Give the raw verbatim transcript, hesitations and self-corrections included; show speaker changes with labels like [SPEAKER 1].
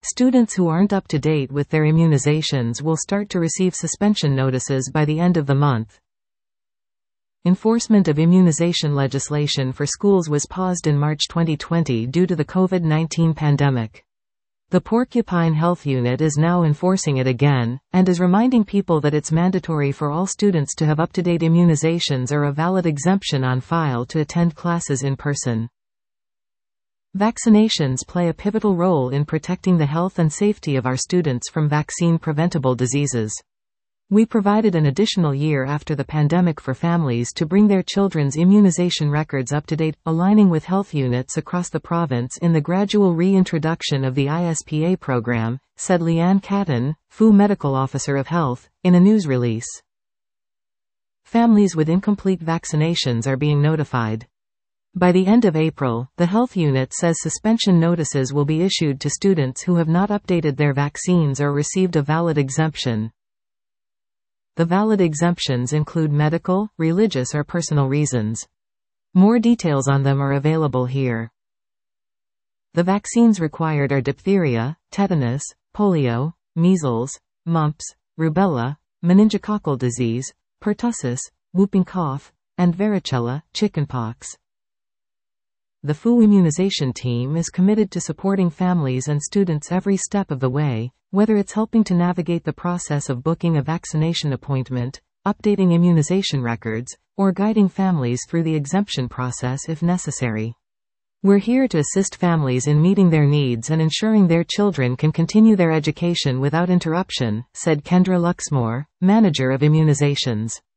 [SPEAKER 1] Students who aren't up to date with their immunizations will start to receive suspension notices by the end of the month. Enforcement of immunization legislation for schools was paused in March twenty twenty due to the COVID nineteen pandemic. The Porcupine Health Unit is now enforcing it again, and is reminding people that it's mandatory for all students to have up-to-date immunizations or a valid exemption on file to attend classes in person. Vaccinations play a pivotal role in protecting the health and safety of our students from vaccine-preventable diseases. We provided an additional year after the pandemic for families to bring their children's immunization records up to date, aligning with health units across the province in the gradual reintroduction of the I S P A program, said Leanne Catton, F U Medical Officer of Health, in a news release. Families with incomplete vaccinations are being notified. By the end of April, the health unit says suspension notices will be issued to students who have not updated their vaccines or received a valid exemption. The valid exemptions include medical, religious or personal reasons. More details on them are available here. The vaccines required are diphtheria, tetanus, polio, measles, mumps, rubella, meningococcal disease, pertussis, whooping cough, and varicella, chickenpox. The F U immunization team is committed to supporting families and students every step of the way, whether it's helping to navigate the process of booking a vaccination appointment, updating immunization records, or guiding families through the exemption process if necessary. We're here to assist families in meeting their needs and ensuring their children can continue their education without interruption, said Kendra Luxmore, manager of immunizations.